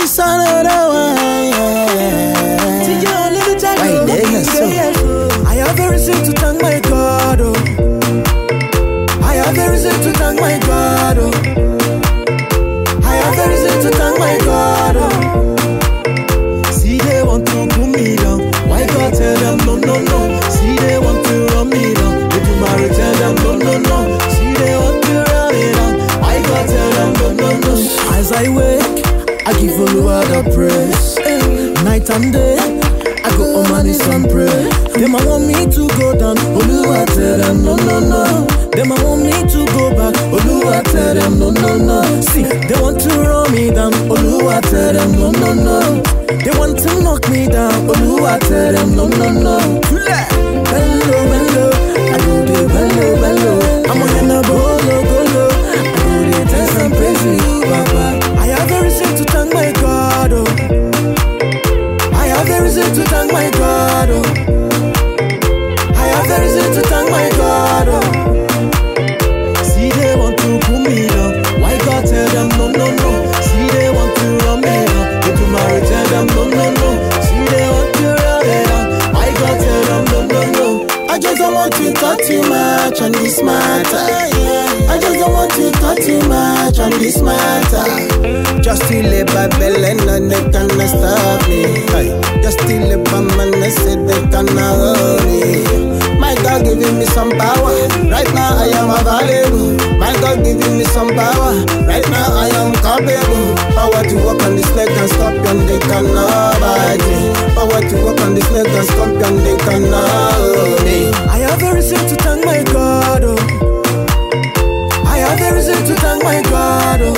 She's another one. I have a reason to thank my God. Oh. I have a reason to thank my God. Oh. I have a reason to thank my God. Oh. See, they want to pull me down. Why God tell them no, no, no? See, they want to run me down. If you marry, tell them no, no, no. See, they want to run me down. Why God tell them no, no, no? As I wake, I give Oluwa the praise. Night and day, I go on my knees and pray. Them I want me to go down, Oluwa tell them no, no, no. Them I want me to go back, Oluwa tell them no, no, no. See, they want to run me down, Oluwa tell them no, no, no. They want to knock me down, Oluwa tell them no, no, no. Bello, bello, I do the bello, bello. I'm on the bolo, bolo. I do the dance and praise you, Baba. I have a reason to thank my God, oh. I have a reason to thank my God, oh. I have a reason to thank my God, oh. See, they want to pull me down. Why God tell them no, no, no? See, they want to run me down. If you marry, tell them no, no, no. See, they want to run me down. Why God tell them no, no, no? I just don't want to talk too much on this matter. I just don't want to talk too much on this matter. Just to live by bell and they cannot stop me. Just to live by man, they say they cannot hold me. My God giving me some power. Right now I am available. My God giving me some power. Right now I am capable. Power to walk on the snake and scorpion, they cannot bite me. Power to walk on the snake and scorpion, they cannot hold me. I have a reason to thank my God, oh. I have a reason to thank my God, oh.